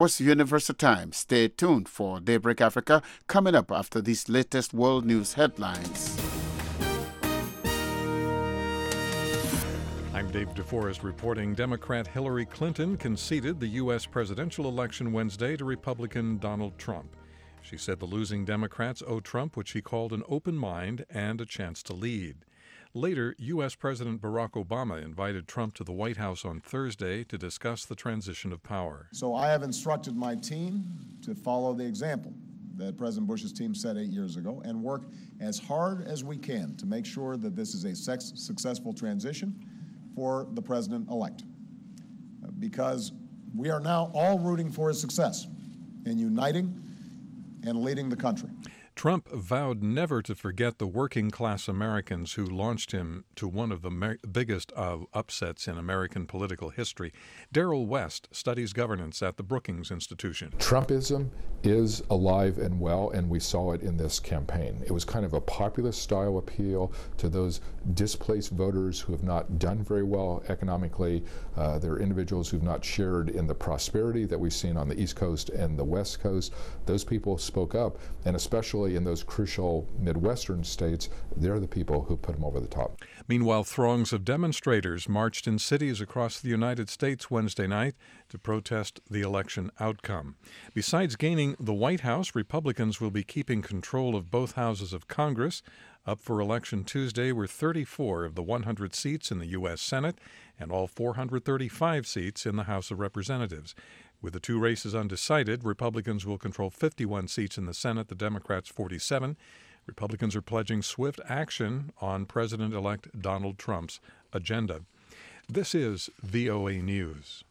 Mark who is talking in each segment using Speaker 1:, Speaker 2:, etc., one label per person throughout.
Speaker 1: What's Universal Time? Stay tuned for Daybreak Africa coming up after these latest world news headlines.
Speaker 2: I'm Dave DeForest reporting Democrat Hillary Clinton conceded the U.S. presidential election Wednesday to Republican Donald Trump. She said the losing Democrats owe Trump what she called an open mind and a chance to lead. Later, U.S. President Barack Obama invited Trump to the White House on Thursday to discuss the transition of power.
Speaker 3: So I have instructed my team to follow the example that President Bush's team set 8 years ago and work as hard as we can to make sure that this is a successful transition for the president-elect. Because we are now all rooting for his success in uniting and leading the country.
Speaker 2: Trump vowed never to forget the working-class Americans who launched him to one of the biggest upsets in American political history. Darrell West studies governance at the Brookings Institution.
Speaker 4: Trumpism is alive and well, and we saw it in this campaign. It was kind of a populist-style appeal to those displaced voters who have not done very well economically. They're individuals who've not shared in the prosperity that we've seen on the East Coast and the West Coast. Those people spoke up, and especially in those crucial Midwestern states, they're the people who put him over the top.
Speaker 2: Meanwhile, throngs of demonstrators marched in cities across the United States Wednesday night to protest the election outcome. Besides gaining the White House, Republicans will be keeping control of both houses of Congress. Up for election Tuesday were 34 of the 100 seats in the U.S. Senate and all 435 seats in the House of Representatives. With the two races undecided, Republicans will control 51 seats in the Senate, the Democrats 47. Republicans are pledging swift action on President-elect Donald Trump's agenda. This is VOA News.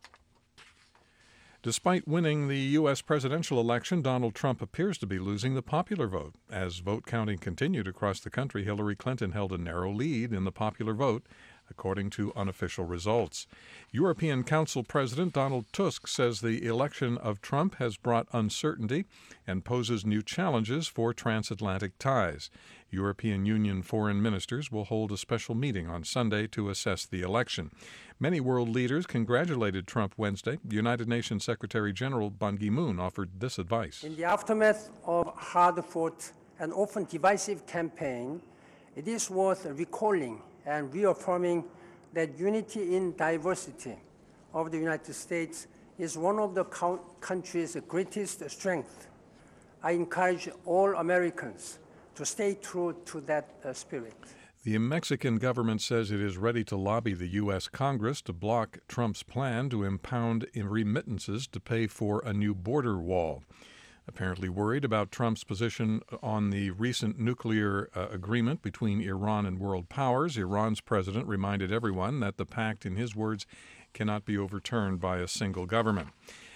Speaker 2: Despite winning the U.S. presidential election, Donald Trump appears to be losing the popular vote. As vote counting continued across the country, Hillary Clinton held a narrow lead in the popular vote, according to unofficial results. European Council President Donald Tusk says the election of Trump has brought uncertainty and poses new challenges for transatlantic ties. European Union foreign ministers will hold a special meeting on Sunday to assess the election. Many world leaders congratulated Trump Wednesday. United Nations Secretary General Ban Ki-moon offered this advice.
Speaker 5: In the aftermath of hard-fought and often divisive campaign, it is worth recalling and reaffirming that unity in diversity of the United States is one of the country's greatest strengths. I encourage all Americans to stay true to that spirit.
Speaker 2: The Mexican government says it is ready to lobby the U.S. Congress to block Trump's plan to impound remittances to pay for a new border wall. Apparently worried about Trump's position on the recent nuclear agreement between Iran and world powers, Iran's president reminded everyone that the pact, in his words, cannot be overturned by a single government.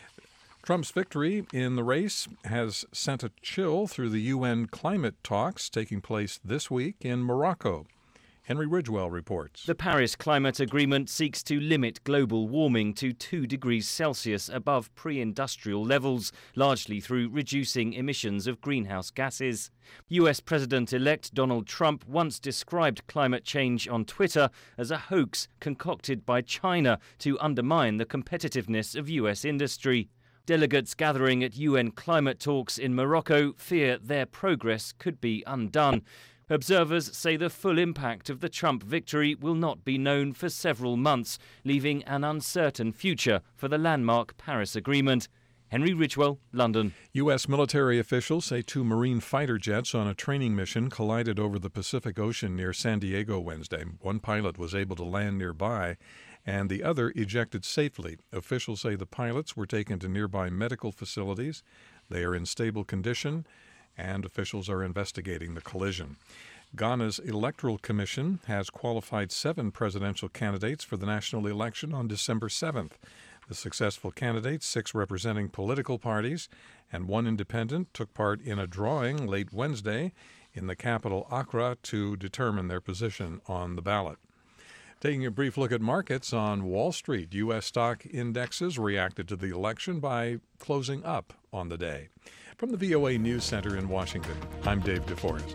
Speaker 2: Trump's victory in the race has sent a chill through the UN climate talks taking place this week in Morocco. Henry Ridgewell reports.
Speaker 6: The Paris Climate Agreement seeks to limit global warming to 2 degrees Celsius above pre-industrial levels, largely through reducing emissions of greenhouse gases. US President-elect Donald Trump once described climate change on Twitter as a hoax concocted by China to undermine the competitiveness of US industry. Delegates gathering at UN climate talks in Morocco fear their progress could be undone. Observers say the full impact of the Trump victory will not be known for several months, leaving an uncertain future for the landmark Paris Agreement. Henry Ridgewell, London. U.S.
Speaker 2: military officials say 2 Marine fighter jets on a training mission collided over the Pacific Ocean near San Diego Wednesday. One pilot was able to land nearby, and the other ejected safely. Officials say the pilots were taken to nearby medical facilities. They are in stable condition, and officials are investigating the collision. Ghana's Electoral Commission has qualified 7 presidential candidates for the national election on December 7th. The successful candidates, 6 representing political parties and 1 independent, took part in a drawing late Wednesday in the capital Accra to determine their position on the ballot. Taking a brief look at markets on Wall Street, U.S. stock indexes reacted to the election by closing up on the day. From the VOA News Center in Washington, I'm Dave DeForest.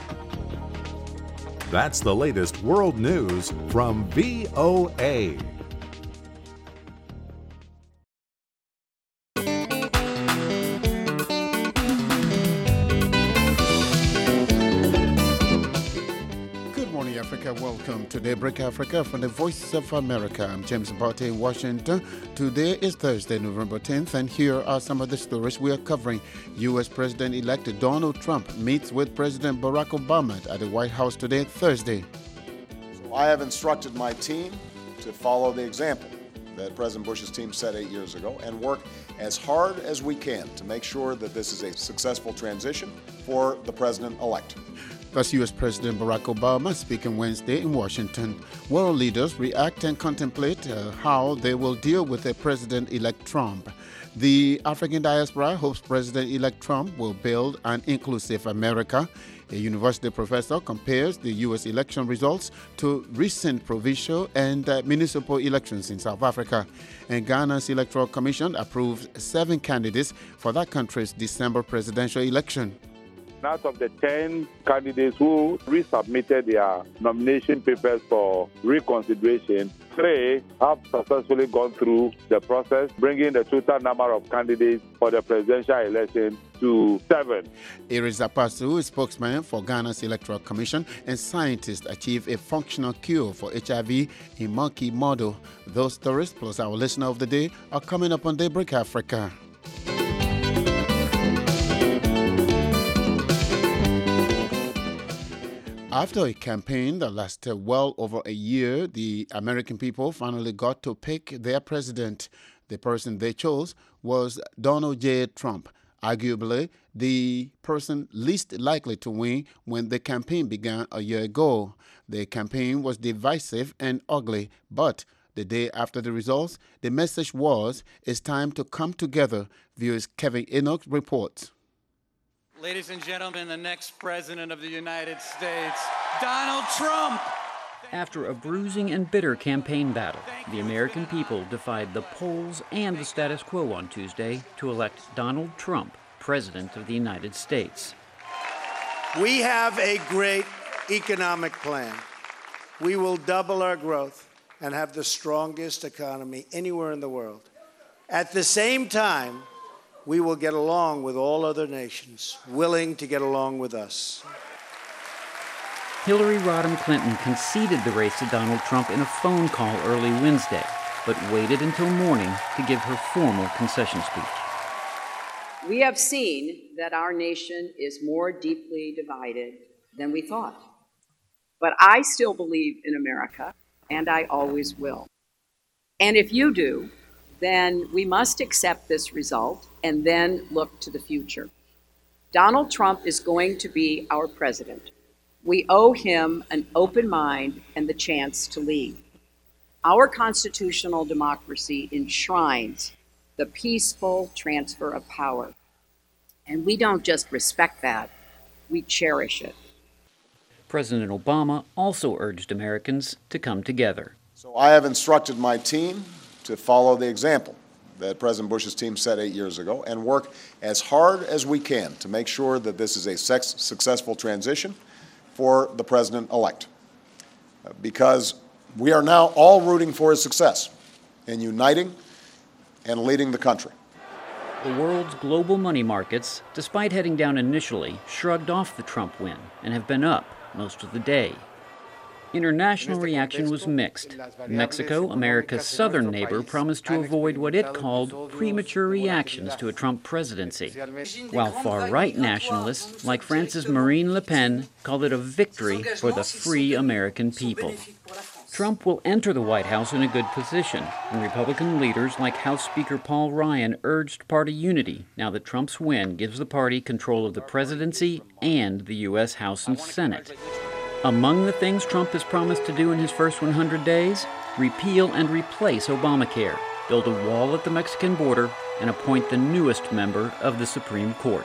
Speaker 7: That's the latest world news from VOA.
Speaker 1: Africa. Welcome to Daybreak Africa from the Voice of America. I'm James Barty in Washington. Today is Thursday, November 10th, and here are some of the stories we are covering. U.S. President-elect Donald Trump meets with President Barack Obama at the White House today, Thursday.
Speaker 3: So I have instructed my team to follow the example that President Bush's team set 8 years ago and work as hard as we can to make sure that this is a successful transition for the president-elect.
Speaker 1: That's U.S. President Barack Obama speaking Wednesday in Washington. World leaders react and contemplate how they will deal with the President-elect Trump. The African diaspora hopes President-elect Trump will build an inclusive America. A university professor compares the U.S. election results to recent provincial and municipal elections in South Africa. And Ghana's Electoral Commission approves 7 candidates for that country's December presidential election.
Speaker 8: Out of the 10 candidates who resubmitted their nomination papers for reconsideration, 3 have successfully gone through the process, bringing the total number of candidates for the presidential election to 7.
Speaker 1: Iris Apasu, a spokesman for Ghana's Electoral Commission, and scientists achieve a functional cure for HIV in monkey model. Those stories, plus our listener of the day, are coming up on Daybreak Africa. After a campaign that lasted well over a year, the American people finally got to pick their president. The person they chose was Donald J. Trump, arguably the person least likely to win when the campaign began a year ago. The campaign was divisive and ugly, but the day after the results, the message was, it's time to come together. Viewers Kevin Enoch reports.
Speaker 9: Ladies and gentlemen, the next president of the United States, Donald Trump.
Speaker 10: After a bruising and bitter campaign battle, the American people defied the polls and the status quo on Tuesday to elect Donald Trump, President of the United States.
Speaker 11: We have a great economic plan. We will double our growth and have the strongest economy anywhere in the world. At the same time, we will get along with all other nations, willing to get along with us.
Speaker 10: Hillary Rodham Clinton conceded the race to Donald Trump in a phone call early Wednesday, but waited until morning to give her formal concession speech.
Speaker 12: We have seen that our nation is more deeply divided than we thought. But I still believe in America, and I always will. And if you do, then we must accept this result and then look to the future. Donald Trump is going to be our president. We owe him an open mind and the chance to lead. Our constitutional democracy enshrines the peaceful transfer of power. And we don't just respect that, we cherish it.
Speaker 10: President Obama also urged Americans to come together.
Speaker 3: So I have instructed my team to follow the example that President Bush's team set 8 years ago and work as hard as we can to make sure that this is a successful transition for the president-elect. Because we are now all rooting for his success in uniting and leading the country.
Speaker 10: The world's global money markets, despite heading down initially, shrugged off the Trump win and have been up most of the day. International reaction was mixed. Mexico, America's southern neighbor, promised to avoid what it called premature reactions to a Trump presidency, while far-right nationalists like France's Marine Le Pen called it a victory for the free American people. Trump will enter the White House in a good position, and Republican leaders like House Speaker Paul Ryan urged party unity now that Trump's win gives the party control of the presidency and the U.S. House and Senate. Among the things Trump has promised to do in his first 100 days, repeal and replace Obamacare, build a wall at the Mexican border, and appoint the newest member of the Supreme Court.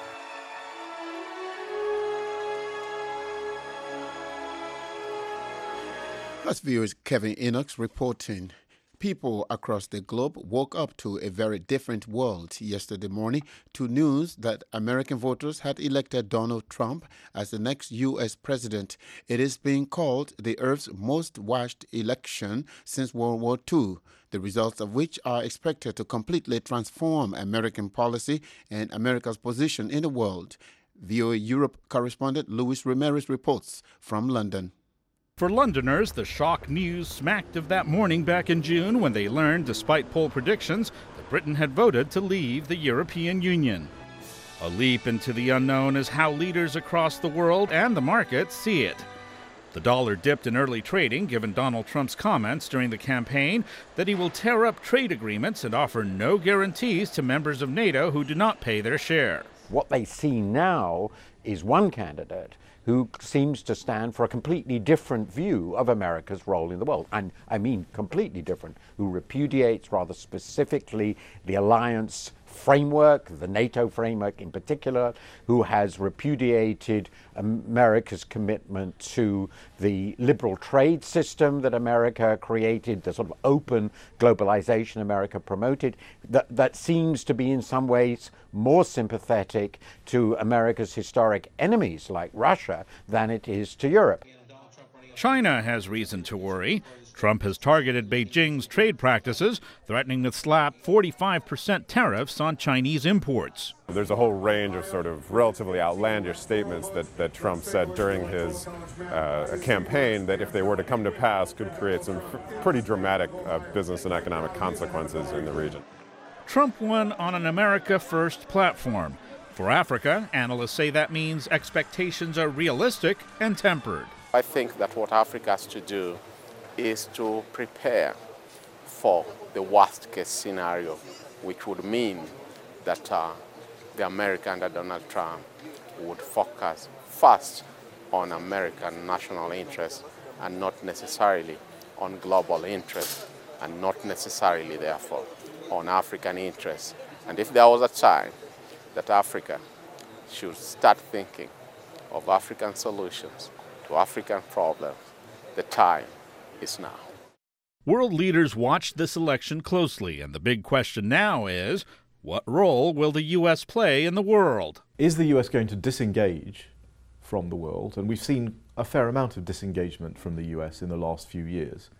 Speaker 1: Us viewers, Kevin Enoch reporting. People across the globe woke up to a very different world yesterday morning to news that American voters had elected Donald Trump as the next U.S. president. It is being called the Earth's most watched election since World War II, the results of which are expected to completely transform American policy and America's position in the world. VOA Europe correspondent Luis Ramirez reports from London.
Speaker 13: For Londoners, the shock news smacked of that morning back in June when they learned, despite poll predictions, that Britain had voted to leave the European Union. A leap into the unknown is how leaders across the world and the market see it. The dollar dipped in early trading, given Donald Trump's comments during the campaign that he will tear up trade agreements and offer no guarantees to members of NATO who do not pay their share.
Speaker 14: What they see now is one candidate who seems to stand for a completely different view of America's role in the world. And I mean completely different, who repudiates rather specifically the alliance framework, the NATO framework in particular, who has repudiated America's commitment to the liberal trade system that America created, the sort of open globalization America promoted, that seems to be in some ways more sympathetic to America's historic enemies like Russia than it is to Europe.
Speaker 13: China has reason to worry. Trump has targeted Beijing's trade practices, threatening to slap 45% tariffs on Chinese imports.
Speaker 15: There's a whole range of sort of relatively outlandish statements that Trump said during his campaign that, if they were to come to pass, could create some pretty dramatic business and economic consequences in the region.
Speaker 13: Trump won on an America First platform. For Africa, analysts say that means expectations are realistic and tempered.
Speaker 16: I think that what Africa has to do is to prepare for the worst case scenario, which would mean that the America under Donald Trump would focus first on American national interests and not necessarily on global interests, and not necessarily, therefore, on African interests. And if there was a time that Africa should start thinking of African solutions to African problems, the time is now.
Speaker 13: World leaders watched this election closely, and the big question now is, what role will the U.S. play in the world?
Speaker 17: Is the U.S. going to disengage from the world? And we've seen a fair amount of disengagement from the U.S. in the last few years.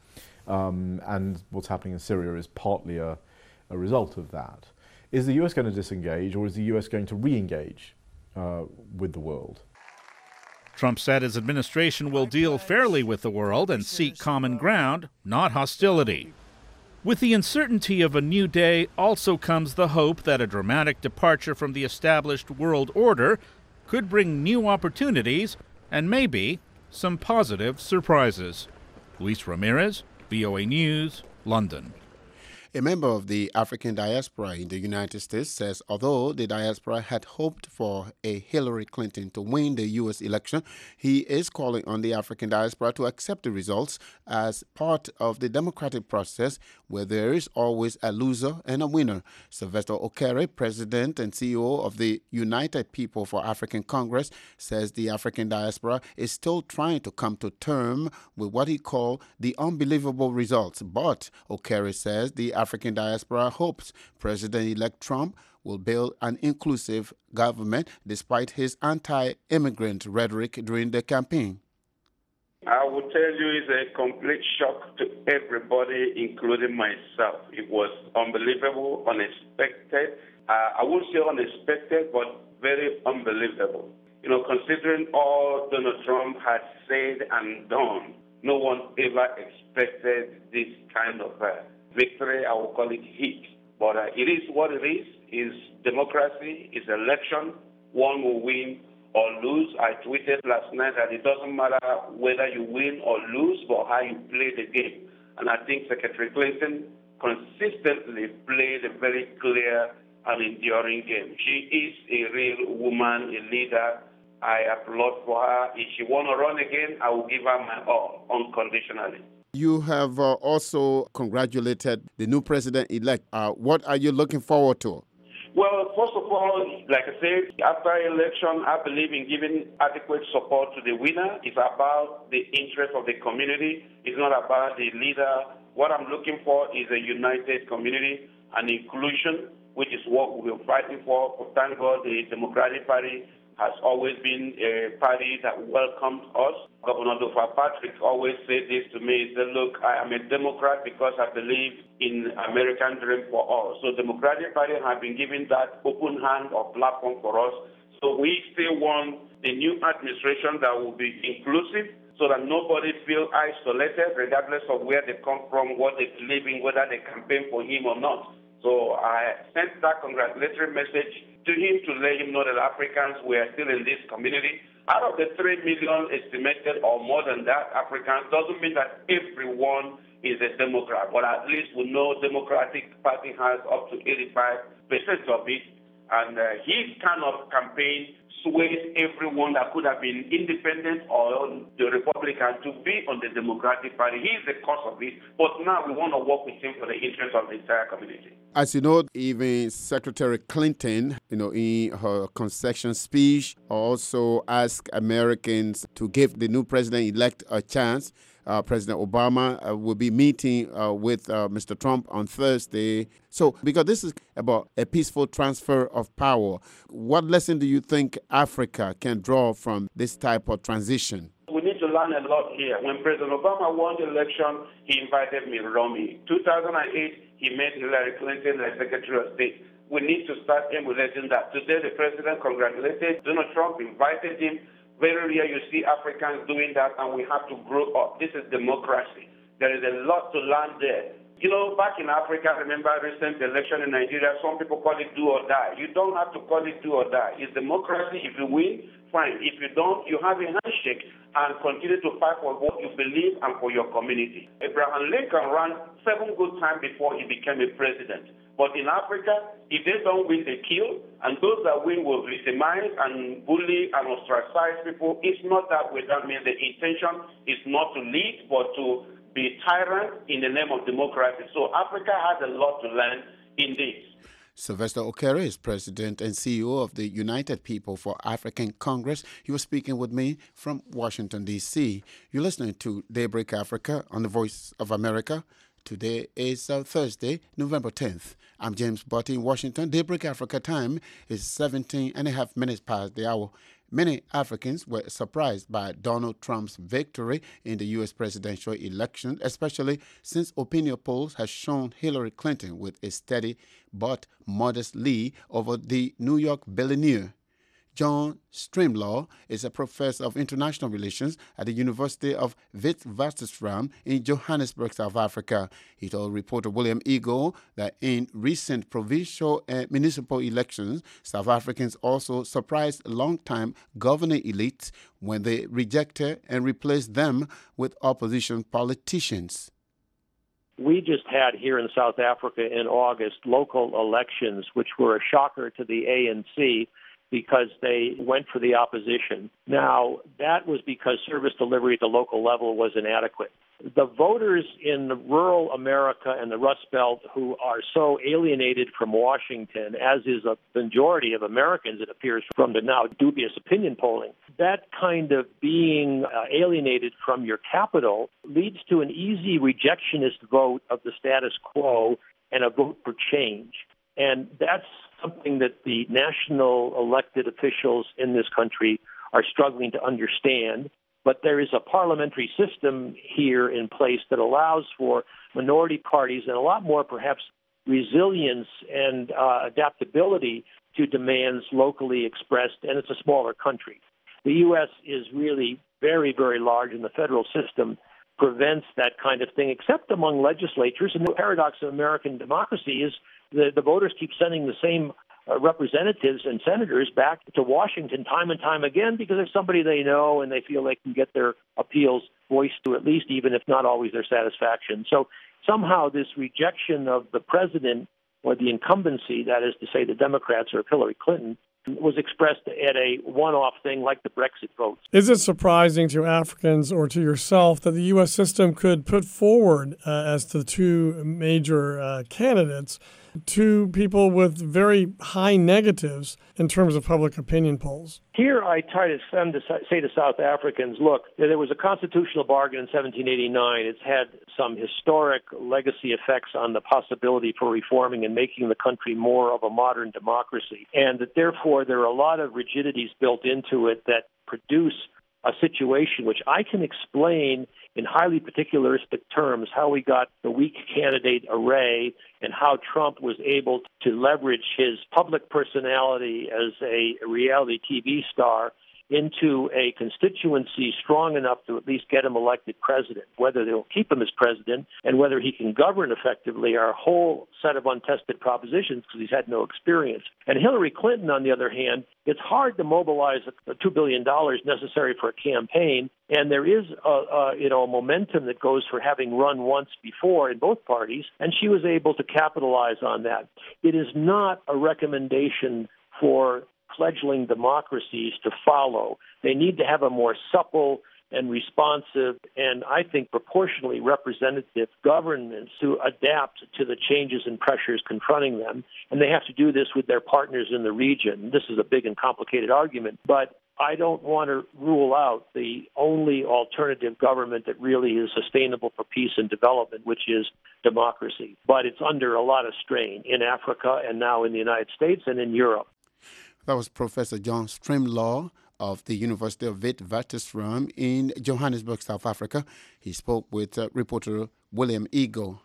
Speaker 17: And what's happening in Syria is partly a result of that. Is the U.S. going to disengage, or is the U.S. going to re-engage with the world?
Speaker 13: Trump said his administration will deal fairly with the world and seek common ground, not hostility. With the uncertainty of a new day also comes the hope that a dramatic departure from the established world order could bring new opportunities and maybe some positive surprises. Luis Ramirez, VOA News, London.
Speaker 1: A member of the African diaspora in the United States says although the diaspora had hoped for a Hillary Clinton to win the U.S. election, he is calling on the African diaspora to accept the results as part of the democratic process where there is always a loser and a winner. Sylvester Okere, president and CEO of the United People for African Congress, says the African diaspora is still trying to come to terms with what he called the unbelievable results. But Okere says the African diaspora hopes President-elect Trump will build an inclusive government despite his anti-immigrant rhetoric during the campaign.
Speaker 18: I will tell you it's a complete shock to everybody, including myself. It was unbelievable, unexpected. I won't say unexpected, but very unbelievable. You know, considering all Donald Trump had said and done, no one ever expected this kind of victory. I will call it hit. But it is what it is. It's democracy. It's election. One will win or lose. I tweeted last night that it doesn't matter whether you win or lose, but how you play the game. And I think Secretary Clinton consistently played a very clear and enduring game. She is a real woman, a leader. I applaud for her. If she want to run again, I will give her my all, unconditionally.
Speaker 1: You have also congratulated the new president-elect. What are you looking forward to?
Speaker 18: Well, first of all, like I said, after election, I believe in giving adequate support to the winner. It's about the interest of the community. It's not about the leader. What I'm looking for is a united community and inclusion, which is what we're fighting for. Thank God the Democratic Party has always been a party that welcomed us. Governor Duffer Patrick always said this to me. He said, look, I am a Democrat because I believe in American dream for all. So Democratic Party have been giving that open hand or platform for us. So we still want a new administration that will be inclusive so that nobody feel isolated, regardless of where they come from, what they believe in, whether they campaign for him or not. So I sent that congratulatory message to him to let him know that Africans were still in this community. Out of the 3 million estimated or more than that Africans, doesn't mean that everyone is a Democrat, but at least we know Democratic Party has up to 85% of it. And his kind of campaign swayed everyone that could have been independent or the Republican to be on the Democratic Party. He's the cause of it, but now we want to work with him for the interest of the entire community.
Speaker 1: As you know, even Secretary Clinton, in her concession speech, also asked Americans to give the new president-elect a chance. President Obama will be meeting with Mr. Trump on Thursday. So, because this is about a peaceful transfer of power, what lesson do you think Africa can draw from this type of transition?
Speaker 18: We need to learn a lot here. When President Obama won the election, he invited Mitt Romney. 2008, he made Hillary Clinton as Secretary of State. We need to start emulating that. Today, the president congratulated Donald Trump, invited him. Very rare you see Africans doing that, and we have to grow up. This is democracy. There is a lot to learn there. Back in Africa, remember recent election in Nigeria, some people call it do or die. You don't have to call it do or die. It's democracy. If you win, fine. If you don't, you have a handshake and continue to fight for what you believe and for your community. Abraham Lincoln ran 7 good times before he became a president. But in Africa, if they don't win, they kill. And those that win will victimize and bully and ostracize people. It's not that way. That means the intention is not to lead, but to be tyrant in the name of democracy. So Africa has a lot to learn in this.
Speaker 1: Sylvester Okere is president and CEO of the United People for African Congress. He was speaking with me from Washington, D.C. You're listening to Daybreak Africa on the Voice of America. Today is Thursday, November 10th. I'm James Botti in Washington. Daybreak Africa time is 17 and a half minutes past the hour. Many Africans were surprised by Donald Trump's victory in the U.S. presidential election, especially since opinion polls have shown Hillary Clinton with a steady but modest lead over the New York billionaire. John Streamlaw is a professor of international relations at the University of Witwatersrand in Johannesburg, South Africa. He told reporter William Eagle that in recent provincial and municipal elections, South Africans also surprised longtime governing elites when they rejected and replaced them with opposition politicians.
Speaker 19: We just had here in South Africa in August local elections, which were a shocker to the ANC, because they went for the opposition. Now, that was because service delivery at the local level was inadequate. The voters in rural America and the Rust Belt who are so alienated from Washington, as is a majority of Americans, it appears from the now dubious opinion polling, that kind of being alienated from your capital leads to an easy rejectionist vote of the status quo and a vote for change. And that's something that the national elected officials in this country are struggling to understand. But there is a parliamentary system here in place that allows for minority parties and a lot more, perhaps, resilience and adaptability to demands locally expressed, and it's a smaller country. The U.S. is really very, very large, and the federal system prevents that kind of thing, except among legislatures. And the paradox of American democracy is the voters keep sending the same representatives and senators back to Washington time and time again because there's somebody they know and they feel they can get their appeals voiced to, at least, even if not always their satisfaction. So somehow this rejection of the president or the incumbency, that is to say the Democrats or Hillary Clinton, was expressed at a one-off thing like the Brexit votes.
Speaker 20: Is it surprising to Africans or to yourself that the U.S. system could put forward as the two major candidates two people with very high negatives in terms of public opinion polls?
Speaker 19: Here I try to say to South Africans, look, there was a constitutional bargain in 1789. It's had some historic legacy effects on the possibility for reforming and making the country more of a modern democracy, and that therefore there are a lot of rigidities built into it that produce a situation which I can explain in highly particularistic terms, how we got the weak candidate array and how Trump was able to leverage his public personality as a reality TV star into a constituency strong enough to at least get him elected president. Whether they'll keep him as president and whether he can govern effectively are a whole set of untested propositions because he's had no experience. And Hillary Clinton, on the other hand, it's hard to mobilize the $2 billion necessary for a campaign, and there is a momentum that goes for having run once before in both parties, and she was able to capitalize on that. It is not a recommendation for fledgling democracies to follow. They need to have a more supple and responsive and, I think, proportionally representative governments to adapt to the changes and pressures confronting them. And they have to do this with their partners in the region. This is a big and complicated argument, but I don't want to rule out the only alternative government that really is sustainable for peace and development, which is democracy. But it's under a lot of strain in Africa and now in the United States and in Europe.
Speaker 1: That was Professor John Strimlaw of the University of Witwatersrand in Johannesburg, South Africa. He spoke with reporter William Eagle.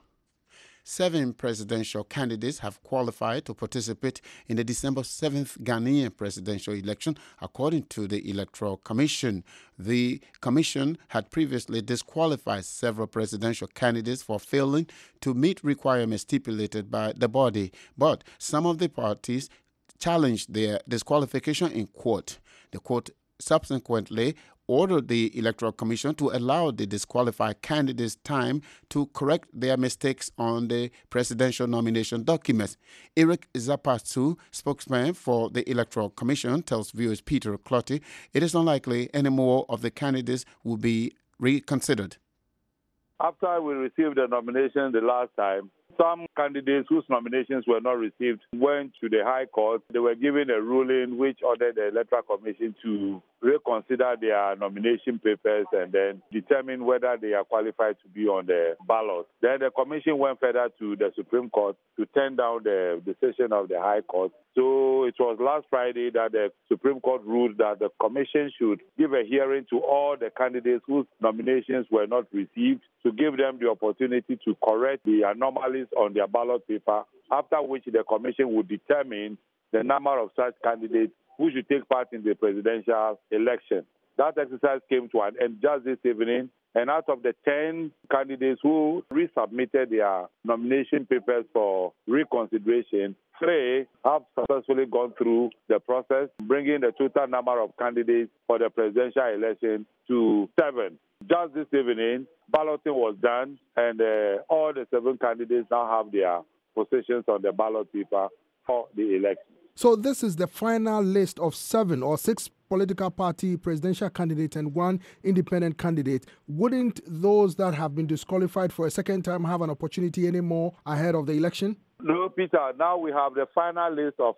Speaker 1: 7 presidential candidates have qualified to participate in the December 7th Ghanaian presidential election, according to the Electoral Commission. The commission had previously disqualified several presidential candidates for failing to meet requirements stipulated by the body, but some of the parties challenged their disqualification in court. The court subsequently ordered the Electoral Commission to allow the disqualified candidates time to correct their mistakes on the presidential nomination documents. Eric Zapatu, spokesman for the Electoral Commission, tells viewers Peter Clotty it is unlikely any more of the candidates will be reconsidered.
Speaker 8: After we received the nomination the last time, some candidates whose nominations were not received went to the High Court. They were given a ruling which ordered the Electoral Commission to reconsider their nomination papers and then determine whether they are qualified to be on the ballot. Then the Commission went further to the Supreme Court to turn down the decision of the High Court. So it was last Friday that the Supreme Court ruled that the Commission should give a hearing to all the candidates whose nominations were not received to give them the opportunity to correct the anomalies on their ballot paper, after which the Commission would determine the number of such candidates who should take part in the presidential election. That exercise came to an end just this evening, and out of the 10 candidates who resubmitted their nomination papers for reconsideration, 3 have successfully gone through the process, bringing the total number of candidates for the presidential election to 7. Just this evening, balloting was done, and all the 7 candidates now have their positions on the ballot paper for the election.
Speaker 21: So this is the final list of 7 or 6 political party presidential candidates and 1 independent candidate. Wouldn't those that have been disqualified for a second time have an opportunity anymore ahead of the election?
Speaker 8: No, Peter. Now we have the final list of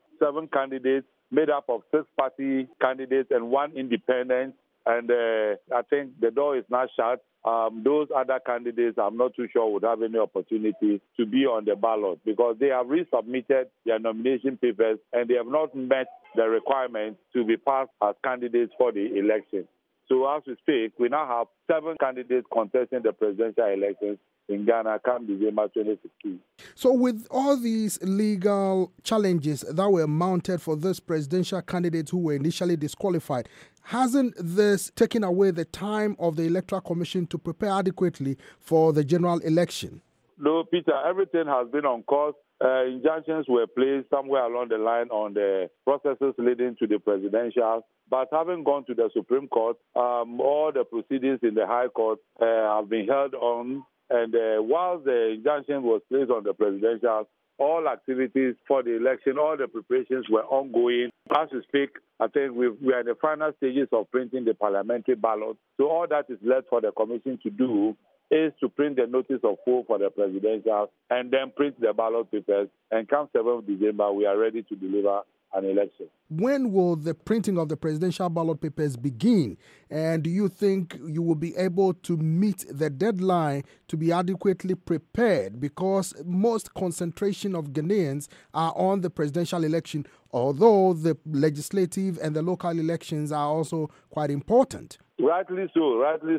Speaker 8: 7 candidates made up of 6 party candidates and 1 independent. And I think the door is not shut. Those other candidates, I'm not too sure, would have any opportunity to be on the ballot because they have resubmitted their nomination papers and they have not met the requirements to be passed as candidates for the election. So as we speak, we now have 7 candidates contesting the presidential elections in Ghana come December 2016.
Speaker 21: So with all these legal challenges that were mounted for these presidential candidates who were initially disqualified, hasn't this taken away the time of the Electoral Commission to prepare adequately for the general election?
Speaker 8: No, Peter, everything has been on course. Injunctions were placed somewhere along the line on the processes leading to the presidential. But having gone to the Supreme Court, all the proceedings in the High Court have been held on. And while the injunction was placed on the presidential, all activities for the election, all the preparations were ongoing. As we speak, I think we are in the final stages of printing the parliamentary ballot. So all that is left for the Commission to do is to print the notice of poll for the presidential and then print the ballot papers. And come 7th December, we are ready to deliver an election.
Speaker 21: When will the printing of the presidential ballot papers begin? And do you think you will be able to meet the deadline to be adequately prepared? Because most concentration of Ghanaians are on the presidential election, although the legislative and the local elections are also quite important.
Speaker 8: Rightly so.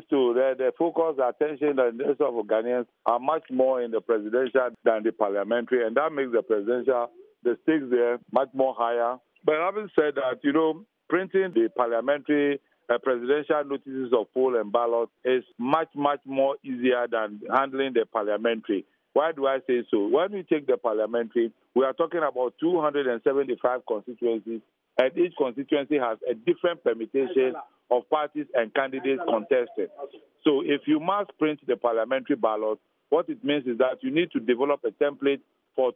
Speaker 8: The focus, the attention, and the interest of Ghanaians are much more in the presidential than the parliamentary, and that makes the presidential, the stakes there, much more higher. But having said that, printing the parliamentary presidential notices of poll and ballot is much, much more easier than handling the parliamentary. Why do I say so? When we take the parliamentary, we are talking about 275 constituencies, and each constituency has a different permutation of parties and candidates contested. So if you must print the parliamentary ballot, what it means is that you need to develop a template for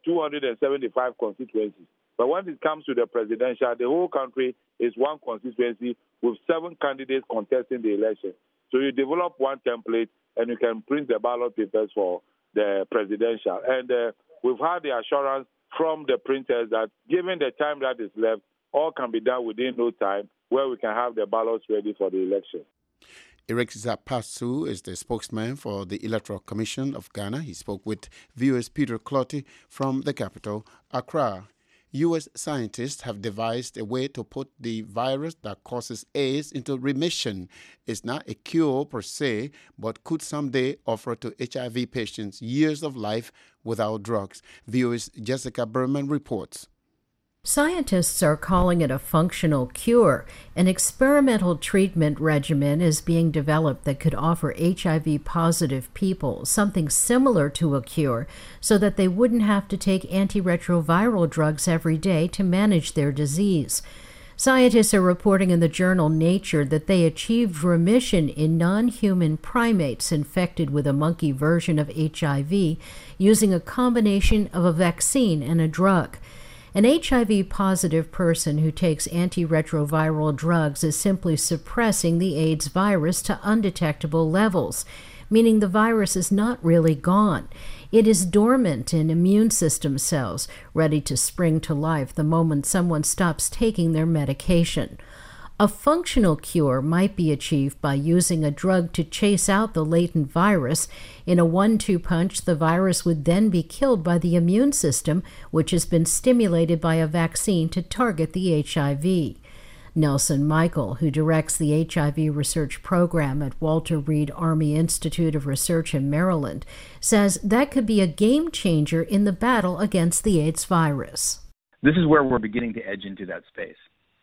Speaker 8: 275 constituencies. But when it comes to the presidential, the whole country is one constituency with 7 candidates contesting the election. So you develop one template and you can print the ballot papers for the presidential. And we've had the assurance from the printers that given the time that is left, all can be done within no time where we can have the ballots ready for the election.
Speaker 1: Eric Zapasu is the spokesman for the Electoral Commission of Ghana. He spoke with VOA's Peter Clotty from the capital, Accra. U.S. scientists have devised a way to put the virus that causes AIDS into remission. It's not a cure per se, but could someday offer to HIV patients years of life without drugs. VOA's Jessica Berman reports.
Speaker 4: Scientists are calling it a functional cure. An experimental treatment regimen is being developed that could offer HIV-positive people something similar to a cure so that they wouldn't have to take antiretroviral drugs every day to manage their disease. Scientists are reporting in the journal Nature that they achieved remission in non-human primates infected with a monkey version of HIV using a combination of a vaccine and a drug. An HIV-positive person who takes antiretroviral drugs is simply suppressing the AIDS virus to undetectable levels, meaning the virus is not really gone. It is dormant in immune system cells, ready to spring to life the moment someone stops taking their medication. A functional cure might be achieved by using a drug to chase out the latent virus. In a 1-2 punch, the virus would then be killed by the immune system, which has been stimulated by a vaccine to target the HIV. Nelson Michael, who directs the HIV research program at Walter Reed Army Institute of Research in Maryland, says that could be a game changer in the battle against the AIDS virus.
Speaker 22: This is where we're beginning to edge into that space.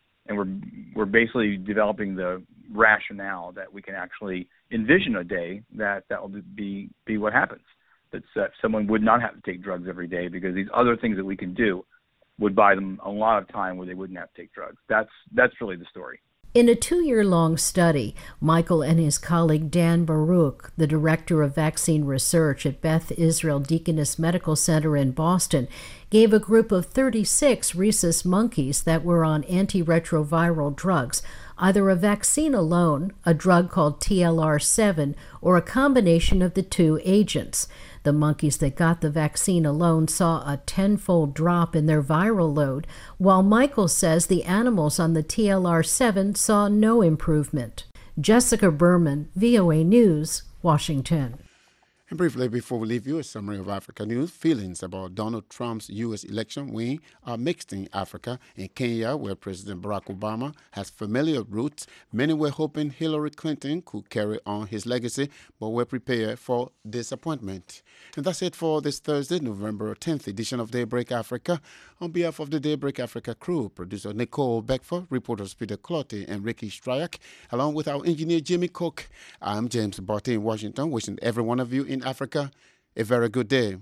Speaker 22: And we're basically developing the rationale that we can actually envision a day that will be what happens. That someone would not have to take drugs every day because these other things that we can do would buy them a lot of time where they wouldn't have to take drugs. That's really the story.
Speaker 4: In a 2-year-long study, Michael and his colleague Dan Baruch, the director of vaccine research at Beth Israel Deaconess Medical Center in Boston, gave a group of 36 rhesus monkeys that were on antiretroviral drugs, either a vaccine alone, a drug called TLR7, or a combination of the two agents. The monkeys that got the vaccine alone saw a 10-fold drop in their viral load, while Michael says the animals on the TLR7 saw no improvement. Jessica Berman, VOA News, Washington.
Speaker 1: And briefly, before we leave you, a summary of Africa news. Feelings about Donald Trump's U.S. election win are mixed in Africa. In Kenya, where President Barack Obama has familiar roots, many were hoping Hillary Clinton could carry on his legacy, but were prepared for disappointment. And that's it for this Thursday, November 10th edition of Daybreak Africa. On behalf of the Daybreak Africa crew, producer Nicole Beckford, reporters Peter Clotty and Ricky Stryak, along with our engineer Jimmy Cook, I'm James Barty in Washington, wishing every one of you in Africa a very good day.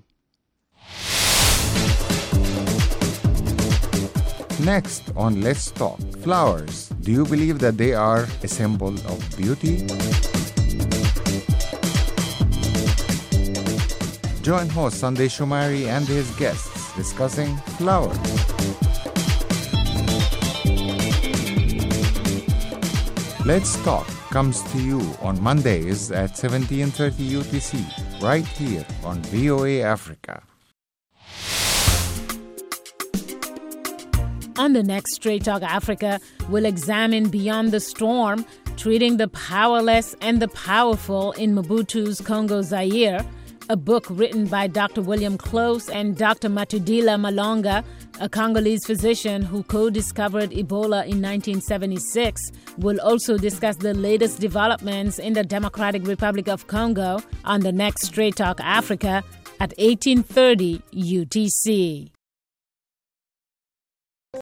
Speaker 23: Next on Let's Talk, flowers. Do you believe that they are a symbol of beauty? Join host Sunday Shumari and his guests discussing flowers. Let's Talk comes to you on Mondays at 17:30 UTC, right here on VOA Africa.
Speaker 24: On the next Straight Talk Africa, we'll examine Beyond the Storm, treating the powerless and the powerful in Mobutu's Congo Zaire, a book written by Dr. William Close and Dr. Matudila Malonga, a Congolese physician who co-discovered Ebola in 1976. We'll also discuss the latest developments in the Democratic Republic of Congo on the next Straight Talk Africa at 18:30 UTC.